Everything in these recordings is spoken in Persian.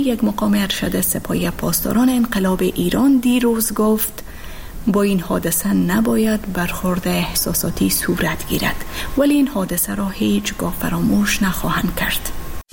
یک مقام ارشد سپاهی پاسداران انقلاب ایران دیروز گفت با این حادثه نباید برخورد احساساتی صورت گیرد، ولی این حادثه را هیچگاه فراموش نخواهند کرد.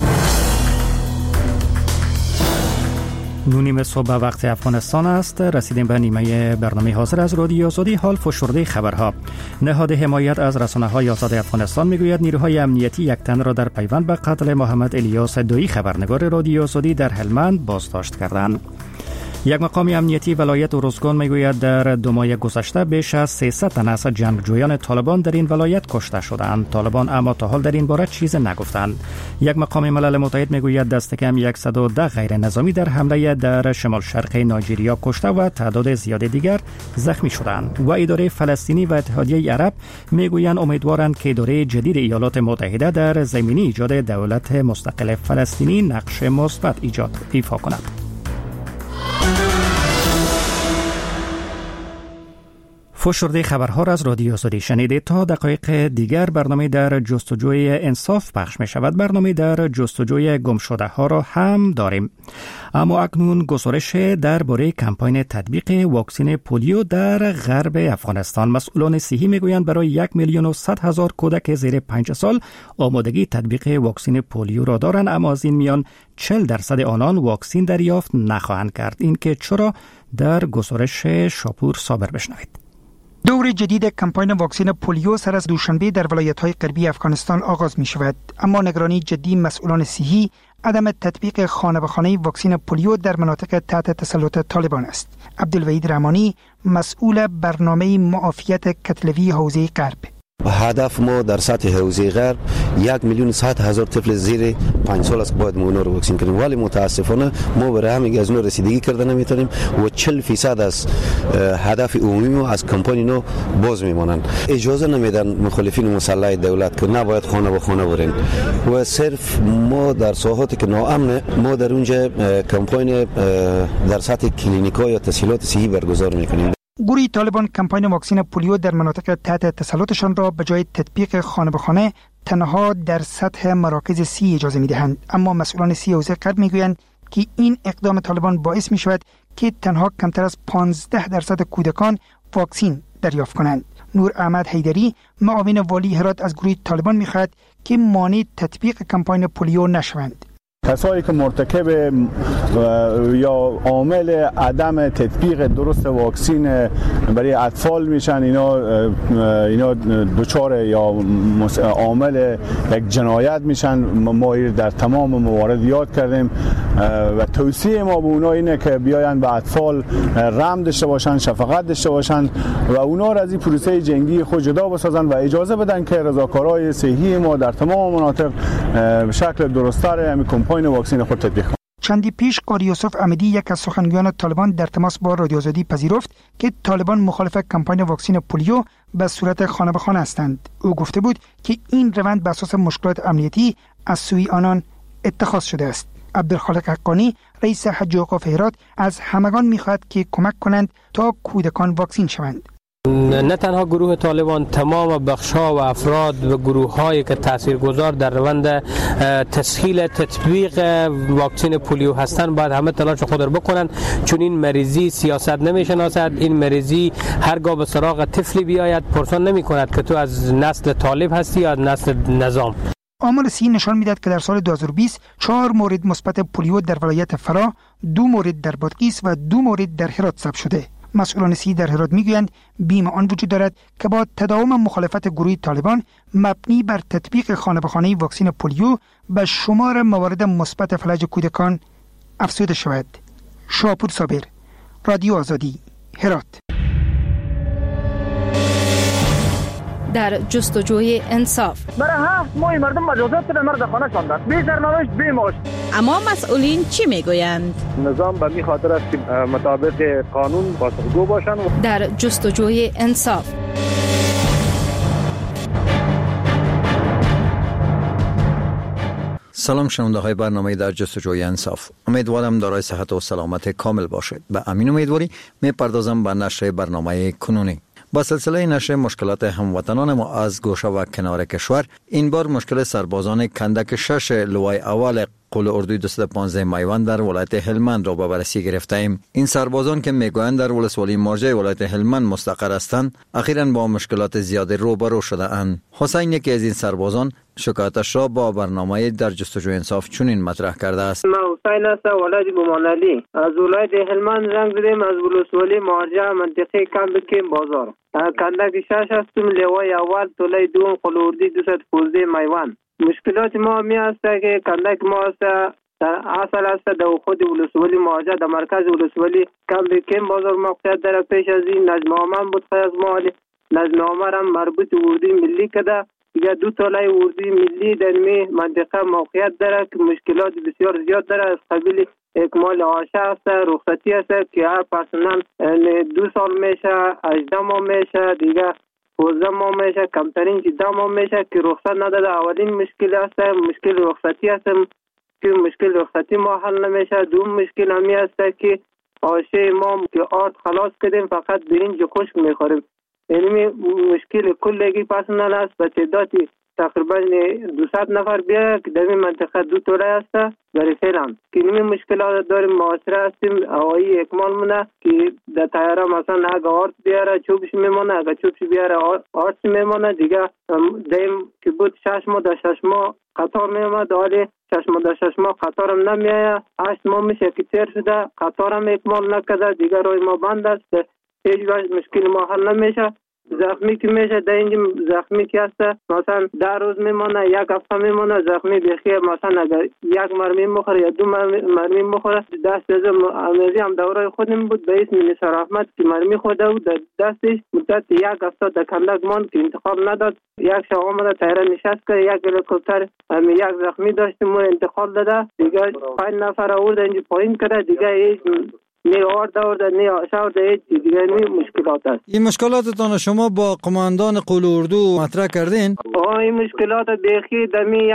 9 صبح وقت افغانستان است. رسیدیم به نیمه برنامه حاضر از رادیو آزادی. حال فشرده خبرها. نهاد حمایت از رسانه‌های آزاد افغانستان میگوید نیروهای امنیتی یک تن را در پیوند به قتل محمد الیاس دویی خبرنگار رادیو آزادی در هلمند بازداشت کردند. یک مقام امنیتی ولایت ارزگان میگوید در 2 ماه گذشته بیش از 300 تن از جنگجویان طالبان در این ولایت کشته شدند. طالبان اما تا حال در این باره چیز نگفتند. یک مقام ملل متحد میگوید دست کم 110 غیر نظامی در حمله در شمال شرقی نایجریا کشته و تعداد زیاد دیگر زخمی شدند. و اداره فلسطینی و اتحادیه عرب میگویند امیدوارند که اداره جدید ایالات متحده در زمینه ایجاد دولت مستقل فلسطینی نقش مثبت ایفا کند. فشرده خبرها را از رادیو آزادی شنیدید. تا دقایق دیگر برنامه در جستجوی انصاف پخش می شود. برنامه در جستجوی گم شده ها را هم داریم. اما اکنون گزارش درباره کمپاین تطبیق واکسن پولیو در غرب افغانستان. مسئولان صحی میگویند برای 1,100,000 کودک زیر 5 سال آمادگی تطبیق واکسن پولیو را دارند، اما از این میان 40% آنان واکسن دریافت نخواهند کرد. این که چرا در گزارش شاپور صابر بشنوید. دور جدید کمپاین واکسن پولیو سر از دوشنبه در ولایت‌های غربی افغانستان آغاز می شود، اما نگرانی جدی مسئولان صحی عدم تطبیق خانه به خانه واکسن پولیو در مناطق تحت تسلط طالبان است. عبدالوحید رحمانی مسئول برنامه معافیت کتلوی حوزه غرب: هدف ما در سطح حوزه غرب 1,100,000 طفل زیر 5 سال است باید ما اونا رو واکسین کنیم، ولی متاسفانه ما برای همین از اونها رسیدگی کرده نمیتونیم و 40% از هدف عمومی ما از کمپانی نو باز میمانند. اجازه نمیدن مخالفین مسلح دولت که نباید خانه به خانه برن و صرف ما در ساحاتی که ناامنه ما در اونجا کمپاین در سطح کلینیکا یا تسهیلات صحی برگزار میکنیم. گروه طالبان کمپاین واکسن پولیو در مناطق تحت تسلطشان را به جای تطبیق خانه به خانه تنها در سطح مراکز سی اجازه می‌دهند، اما مسئولان سی حوزه غرب میگویند که این اقدام طالبان باعث می‌شود که تنها کمتر از 15% کودکان واکسن دریافت کنند. نور احمد حیدری معاون والی هرات از گروه طالبان می‌خواهد که مانع تطبیق کمپاین پولیو نشوند. کسایی که مرتکب یا عامل عدم تطبیق درست واکسن برای اطفال میشن، اینا دچار یا عامل یک جنایت میشن. ما در تمام موارد یاد کردیم و توصیه ما به اونا اینه که بیاین به اطفال رحم داشته باشن، شفقت داشته باشن و اونا را از این پروسه جنگی خود جدا بسازن و اجازه بدن که رضاکارای صحی ما در تمام مناطق به شکل درست‌تر همین کمپاین واکسن خود تطبیق کنند. چندی پیش قاری یوسف احمدی، یک از سخنگویان طالبان، در تماس با رادیو آزادی پذیرفت که طالبان مخالف کمپاین واکسن پولیو به صورت خانه به خانه هستند. او گفته بود که این روند به اساس مشکلات امنیتی از سوی آنان اتخاذ شده است. عبدالخالق حقانی، رئیس حج و اوقاف هرات، از همگان می‌خواهد که کمک کنند تا کودکان واکسین شوند. نه تنها گروه طالبان، تمام بخش‌ها و افراد و گروه‌هایی که تاثیرگذار در روند تسهیل تطبیق واکسن پولیو هستند باید همه تلاش خود را بکنند، چون این مریضی سیاست نمی‌شناسد. این مریضی هرگاه به سراغ طفلی بیاید پرسان نمی‌کند که تو از نسل طالب هستی یا از نسل نظام. آمار صحی نشان می‌دهد که در سال 2020 4 مورد مثبت پولیو در ولایت فرا، 2 مورد در بادغیس و 2 مورد در هرات ثبت شده. مسئولان صحی در هرات میگویند بیم آن وجود دارد که با تداوم مخالفت گروه طالبان مبنی بر تطبیق خانه به خانه واکسن پولیو به شمار موارد مثبت فلج کودکان افزوده شود. شاپور صابر، رادیو آزادی، هرات. در جستجوی انصاف برای 7 ماه مردم مجازات به مرد خانه شاندند، بی سرنوشت بی معاش. اما مسئولین چی میگویند؟ نظام به می خاطر است که مطابق قانون پاسخگو باشند. در جستجوی انصاف. سلام شنونده های برنامه در جستجوی انصاف. امیدوارم دارای صحت و سلامت کامل باشید. به امین امیدواری می پردازم به نشر برنامه کنونی. با سلسله نشر مشکلات هموطنان ما از گوشه و کنار کشور، این بار مشکل سربازان کندک 6 لوای اول قول اردوی 215 میوان در ولایت هلمند را به بررسی گرفته ایم. این سربازان که میگویند در ولسوالی مارجه ولایت هلمند مستقر هستند، اخیراً با مشکلات زیادی روبرو شده اند. حسین یکی از این سربازان شکایتش را با برنامه در جستجوی انصاف چنین مطرح کرده است. ما حسین هستم، ولایت بومانعلی. از ولایت هلمند زنگ زدیم، از ولسوالی مارجه منطقه کمپ بازار. کندک 6 هستم، لوای اول توله دوم قول اردوی 215 میوان. مشکلات ما می است که کندک ما است اصل است در خود ولسوالی مارجه در مرکز ولسوالی کمپ بازار موقعیت داره. پیش از این نظمنامه بود از مالی نظمنامه هم مربوط اردوی ملی کده. دیگه 2 توله اردوی ملی در می منطقه موقعیت داره که مشکلات بسیار زیاد داره. از قبیل اکمال آشه است، رخصتی است که هر پرسنل 2 سال میشه، 18 ماه میشه، دیگه 12 ماه میشه، کمترین 10 ماه میشه که رخصت نداده. اولین مشکل است مشکل رخصتی است که مشکل رخصتی ما حل نمیشه. دوم مشکل همی است که آشه ما که آرد خلاص کردیم فقط برنج خشک میخوریم. یعنی مشکل کلگی پرسنل است به تعدادی تقریبا 200 نفر بیا که در این منطقه 2 توله است برای فعلا که این مشکلات داریم. معاصره هستیم هوایی اکمال مونه که در تیاره مثلا اگه آرد بیاره چوبش میمونه، اگه چوبش بیاره آرد میمونه. دیگه دیم که بود 6 ماه در 6 ماه قطار میامد، حالی 6 ماه در 6 ماه قطار هم نمیایه. 8 ماه میشه که تیر شده قطار هم اکمال نکده، دیگه روی ما بند است، هیچ وقت مشکل ما حل نمیشه. زخمی که میشه در اینجا زخمی که هست مثلا 10 روز میمونه، 1 هفته میمونه زخمی بخیر. مثلا اگر 1 مرمی مخوره یا 2 مرمی مخوره دست از امیزی هم دوره خودم بود به اسم نثار احمد که مرمی خورده بود در دستش مدت 1 هفته در کندک ماند که انتقال نداد. 1 شب آمده تیره نشست که 1 هلیکوپتر 1 زخمی داشتیم و انتقال داده. دیگه 5 نفر آورده اینجا پایین کرده، دیگه هیچ نه آرد نه آشار هیچ دیگه مشکلات است. این مشکلاتتان شما با قماندان قول اردو مطرح کردین؟ این مشکلات بیخی دمی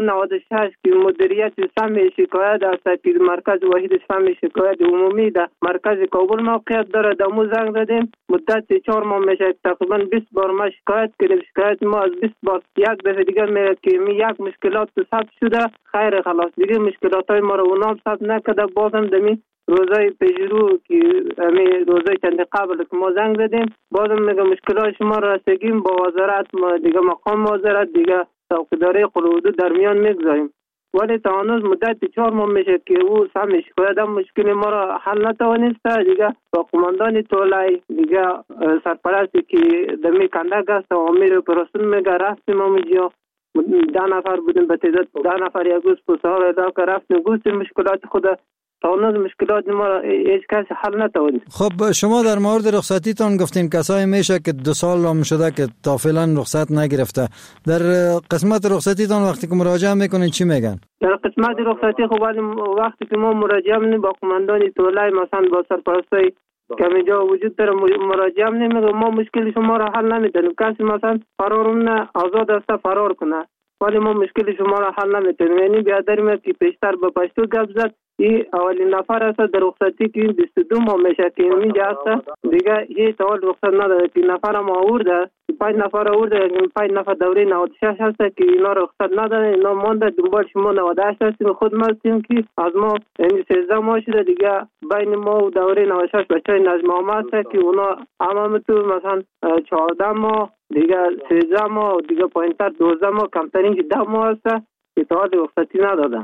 196 که مدیریت سم شکایت است که مرکز واحد سم شکایت عمومی در مرکز کابل موقعیت داره. دمو زنگ زدیم مدت 4 ماه میشه تقریبا 20 بار ما شکایت کردیم. شکایت ما از 20 بار 1 دفعه دیگه میگه که 1 مشکلات ثبت شده خیر خلاص دیگه مشکلات های ما رو اونام ثبت نکرده. بازم دمی روزای پیشرو که روزای چند قبل که ما زنگ زدیم بازم میگه مشکلات شما را رسیدیم با وزارت دیگه مقام وزارت دیگه توقیداری قول اردو در میان میگذاریم، ولی تا هنوز مدت 4 ماه میشه که او سم شکایت هم مشکل ما را حل نتوانسته. دیگه با قماندان توله دیگه سرپرستی که دمی کندک است و امیر اپراسیون میگه رفتیم اونجا 10 نفر بودیم به تعداد 10 نفر یک روز پسها را ادا که رفتیم گفتیم مشکلات خود تا هنوز مشکلات ما را هیچ کس حل نتوانید. خب شما در مورد رخصتیتان گفتین کسایی میشه که 2 سال هم شده که تا فعلا رخصت نگرفته. در قسمت رخصتیتان وقتی که مراجعه میکنین چی میگن؟ در قسمت رخصتی خب وقتی که ما مراجعه میکنیم با قماندان توله مثلا با سرپرستای که اینجا وجود داره مراجعه میکنیم ما مشکل شما را حل نمیتونیم. کسی مثلا فرارونه آزاد است فرار کنه ولی ما مشکل شما را حل نمیتونیم. یعنی بیادریم که پیشتر به پشتو گپ زد این اولین نفر است در رخصتی که 22 ماه میشه که اینجا است دیگه هیچ اول رخصت نداره که نفر ما آورده 5 نفر آورده 5 نفر دوره 96 هست که اینا رخصت نداره. اینا مونده دنبال شما 98 هستیم خود ما هستیم که از ما یعنی 13 ماه شده دیگه بین ما و دوره 96 بچهای نظمنامه هست که اونا همه تو مثلا 14 ماه دیگه 13 ماه دیگه پایینتر 12 ماه کمترین 10 ماه هست که تا رخصتی نداده.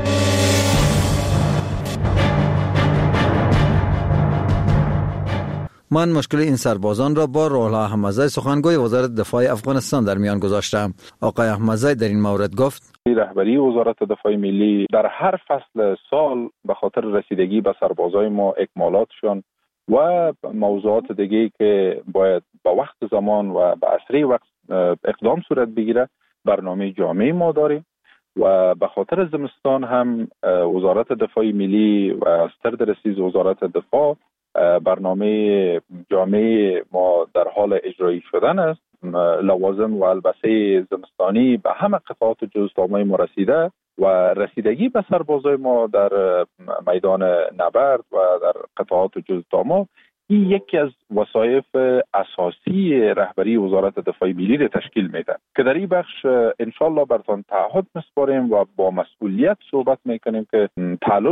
من مشکل این سربازان را با روح الله احمدزی سخنگوی وزارت دفاع افغانستان در میان گذاشتم. آقای احمدزی در این مورد گفت رهبری وزارت دفاع ملی در هر فصل سال به خاطر رسیدگی به سربازای ما اکمالاتشون و موضوعات دیگه که باید با وقت زمان و به اسرع وقت اقدام صورت بگیره برنامه جامعی ما داریم و به خاطر زمستان هم وزارت دفاع ملی و سرد رئیس وزارت دفاع برنامه جامعه ما در حال اجرایی شدن است. لوازم و البسه زمستانی به همه قطعات جزئیات ما رسیده و رسیدگی به سربازای ما در میدان نبرد و در قطعات جزئیات ما این یکی از وظایف اساسی رهبری وزارت دفاع ملی را تشکیل میده که در این بخش ان شاء الله برتان تعهد میسپاریم و با مسئولیت صحبت میکنیم که تعلل